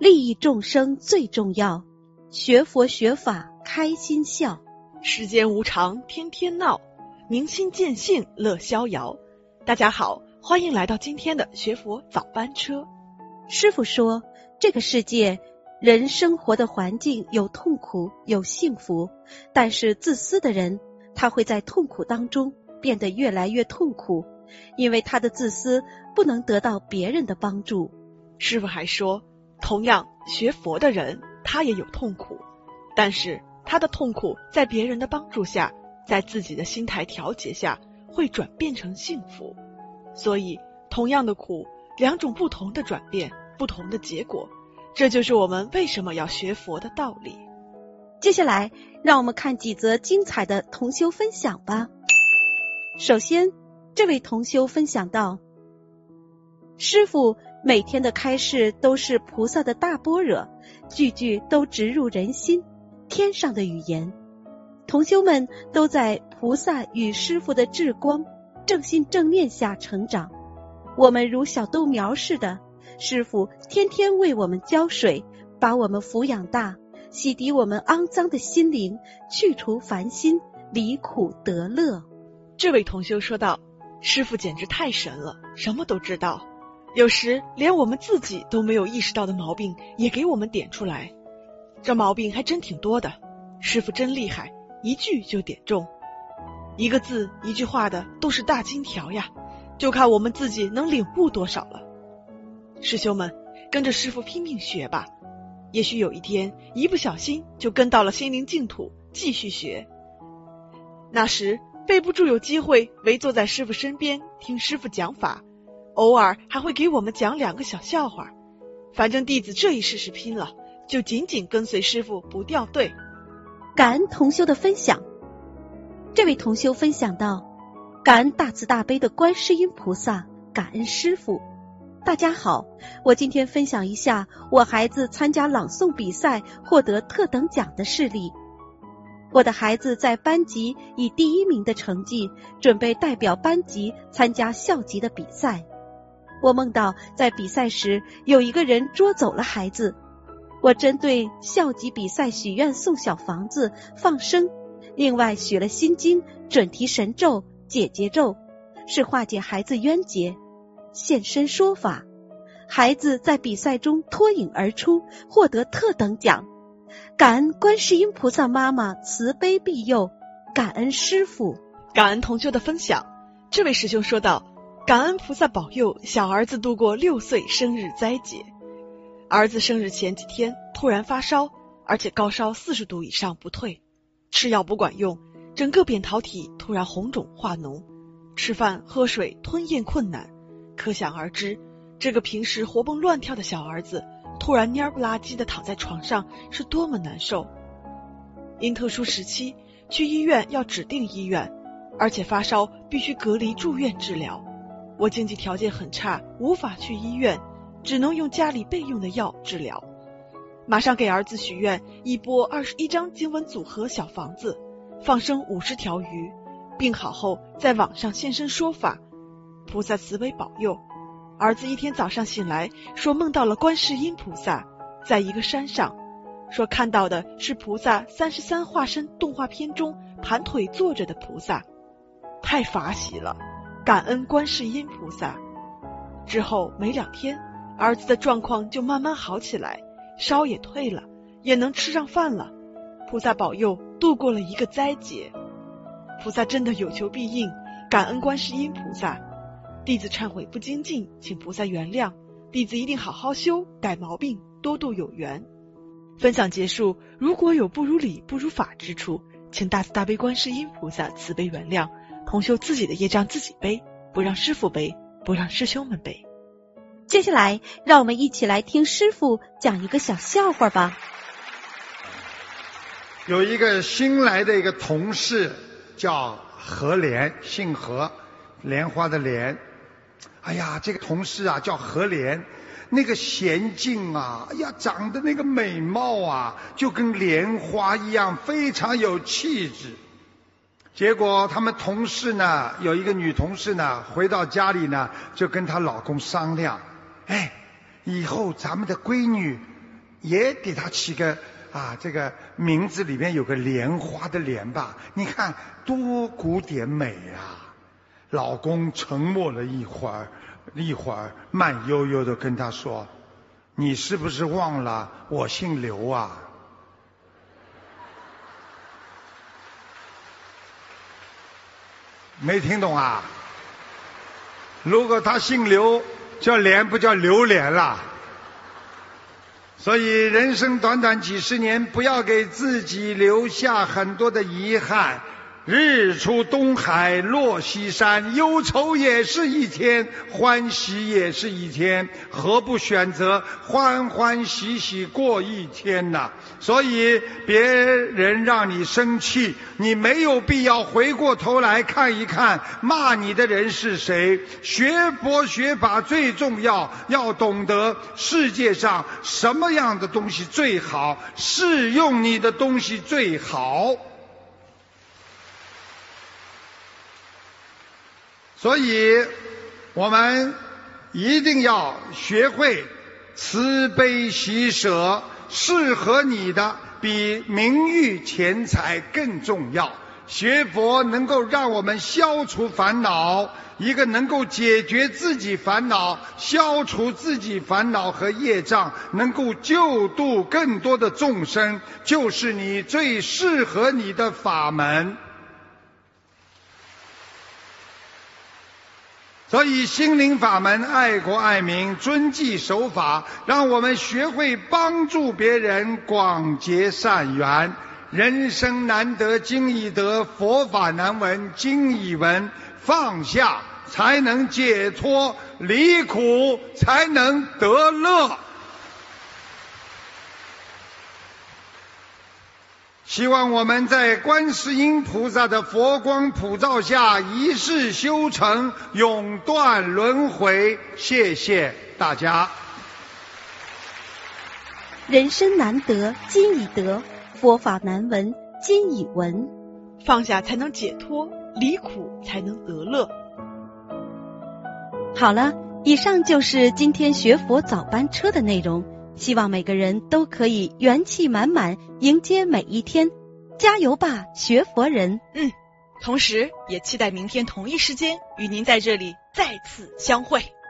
利益众生最重要，学佛学法开心笑。 世间无常天天闹，明心见性乐逍遥。大家好，欢迎来到今天的学佛早班车。 师父说，这个世界人生活的环境有痛苦有幸福，但是自私的人他会在痛苦当中变得越来越痛苦，因为他的自私不能得到别人的帮助。 师父还说，同样学佛的人他也有痛苦，但是他的痛苦在别人的帮助下，在自己的心态调节下会转变成幸福。所以同样的苦，两种不同的转变，不同的结果，这就是我们为什么要学佛的道理。 接下来让我们看几则精彩的同修分享吧。首先，这位同修分享到，师父每天的开示都是菩萨的大般若，句句都直入人心，天上的语言。同修们都在菩萨与师父的智光、正信正念下成长。我们如小豆苗似的，师父天天为我们浇水，把我们抚养大，洗涤我们肮脏的心灵，去除烦心，离苦得乐。 这位同修说道，师父简直太神了，什么都知道，有时连我们自己都没有意识到的毛病也给我们点出来，这毛病还真挺多的。师父真厉害，一句就点中，一个字一句话的都是大金条呀，就看我们自己能领悟多少了。师兄们，跟着师父拼命学吧，也许有一天一不小心就跟到了心灵净土，继续学。那时背不住有机会围坐在师父身边听师父讲法，偶尔还会给我们讲2个小笑话。反正弟子这一世是拼了，就紧紧跟随师父不掉队。 感恩同修的分享。这位同修分享到，感恩大慈大悲的观世音菩萨，感恩师父。大家好，我今天分享一下我孩子参加朗诵比赛获得特等奖的事例。我的孩子在班级以第1名的成绩，准备代表班级参加校级的比赛。我梦到在比赛时有一个人捉走了孩子，我针对校级比赛许愿送小房子、放生，另外许了心经、准提神咒、解结咒，是化解孩子冤结。现身说法，孩子在比赛中脱颖而出，获得特等奖。感恩观世音菩萨妈妈慈悲庇佑，感恩师父。 感恩同修的分享。这位师兄说道，感恩菩萨保佑小儿子度过6岁生日灾劫。儿子生日前几天突然发烧，而且高烧40度以上不退，吃药不管用，整个扁桃体突然红肿化脓，吃饭喝水吞咽困难。可想而知，这个平时活蹦乱跳的小儿子突然蔫不拉几的躺在床上是多么难受。因特殊时期去医院要指定医院，而且发烧必须隔离住院治疗。我经济条件很差，无法去医院，只能用家里备用的药治疗。马上给儿子许愿，一波21张经文组合小房子，放生50条鱼，病好后在网上现身说法。菩萨慈悲保佑，儿子一天早上醒来，说梦到了观世音菩萨，在一个山上，说看到的是菩萨33化身动画片中盘腿坐着的菩萨，太法喜了，感恩观世音菩萨。之后没2天，儿子的状况就慢慢好起来，烧也退了，也能吃上饭了。菩萨保佑，度过了一个灾劫。菩萨真的有求必应，感恩观世音菩萨。弟子忏悔不精进，请菩萨原谅，弟子一定好好修，改毛病，多度有缘。分享结束，如果有不如理不如法之处，请大慈大悲观世音菩萨慈悲原谅，同修自己的业障自己背，不让师父背，不让师兄们背。 接下来让我们一起来听师父讲一个小笑话吧。 有一个新来的一个同事叫何莲，姓何，莲花的莲。哎呀，这个同事啊叫何莲，那个娴静啊，哎呀，长得那个美貌啊，就跟莲花一样，非常有气质。结果他们同事呢，有一个女同事呢，回到家里呢，就跟她老公商量，哎，以后咱们的闺女也给他起个这个名字里面有个莲花的莲吧，你看多古典美啊！老公沉默了一会儿，慢悠悠地跟他说：“你是不是忘了我姓刘啊？”没听懂啊？如果他姓刘，叫莲不叫榴莲了。所以人生短短几十年，不要给自己留下很多的遗憾。日出东海落西山，忧愁也是一天，欢喜也是一天，何不选择欢欢喜喜过一天呢？所以别人让你生气，你没有必要回过头来看一看骂你的人是谁。学佛学法最重要，要懂得世界上什么样的东西最好，适用你的东西最好。所以我们一定要学会慈悲喜舍，适合你的比名誉钱财更重要。学佛能够让我们消除烦恼，一个能够解决自己烦恼、消除自己烦恼和业障，能够救度更多的众生，就是你最适合你的法门。所以心灵法门爱国爱民，遵纪守法，让我们学会帮助别人，广结善缘。人生难得经已得，佛法难闻经已闻。放下才能解脱，离苦才能得乐。希望我们在观世音菩萨的佛光普照下，一世修成，永断轮回。谢谢大家。 人生难得经已得，佛法难闻经已闻。 放下才能解脱，离苦才能得乐。 好了，以上就是今天学佛早班车的内容。希望每个人都可以元气满满迎接每一天，加油吧，学佛人！ 同时也期待明天同一时间与您在这里再次相会。